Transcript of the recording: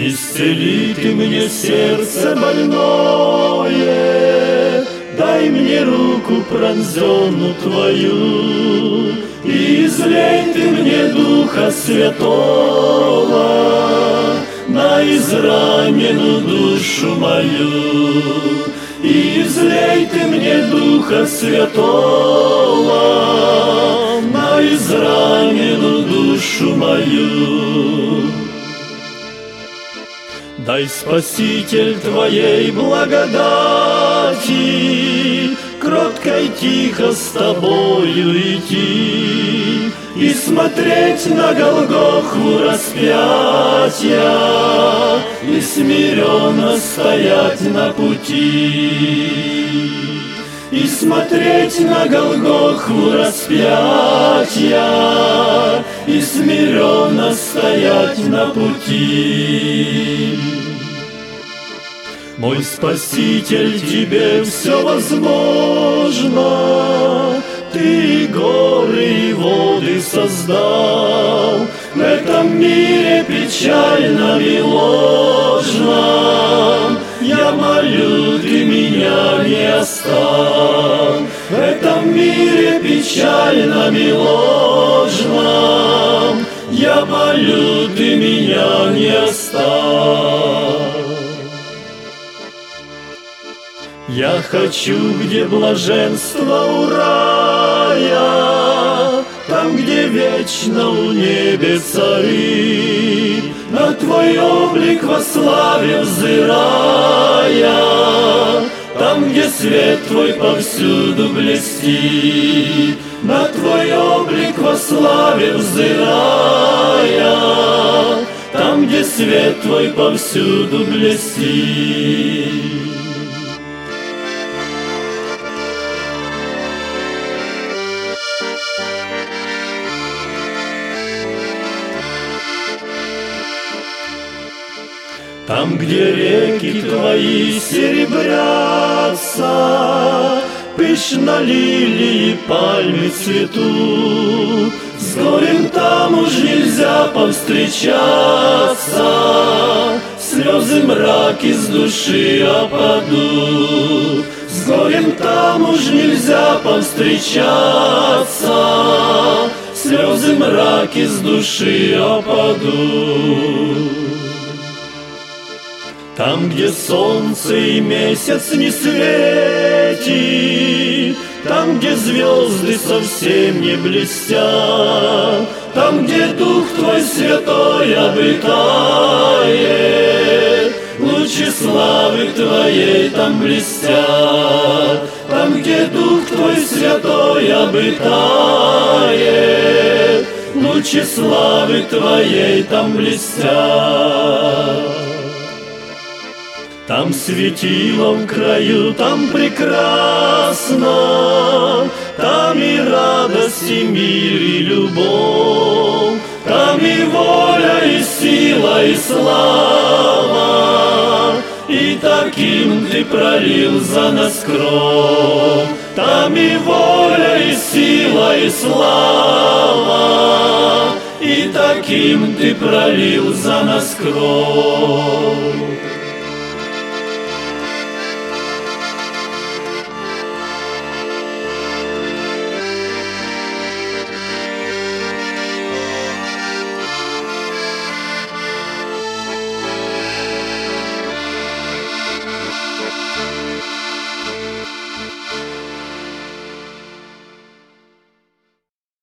Исцели ты мне сердце больное, дай мне руку пронзенную твою, и излей ты мне Духа Святого на израненную душу мою. И излей ты мне Духа Святого на израненную душу мою. Дай, Спаситель, Твоей благодати кротко и тихо с Тобою идти и смотреть на Голгофу распятия и смиренно стоять на пути. И смотреть на Голгофу распятия и смиренно стоять на пути. Мой Спаситель, Тебе все возможно, Ты горы и воды создал, в этом мире печальном и ложном. Я молю, Ты меня не оставь, в этом мире печальном и ложном. Я молю, Ты меня не оставь. Я хочу, где блаженство у рая, там, где вечно у небе цари, на Твой облик во славе взирая, там, где свет Твой повсюду блестит, на Твой облик во славе взирая, там, где свет Твой повсюду блестит. Там, где реки Твои серебрятся, пышно лилии пальмы цветут, с горем там уж нельзя повстречаться, слезы мраки с души опадут. С горем там уж нельзя повстречаться, слезы мраки с души опадут. Там, где солнце и месяц не светит, там, где звезды совсем не блестят, там, где Дух Твой Святой обитает, лучи славы Твоей там блестят. Там, где Дух Твой Святой обитает, лучи славы Твоей там блестят. Там светило в краю, там прекрасно, там и радость, и мир, и любовь, там и воля, и сила, и слава, и таким Ты пролил за нас кровь. Там и воля, и сила, и слава, и таким Ты пролил за нас кровь.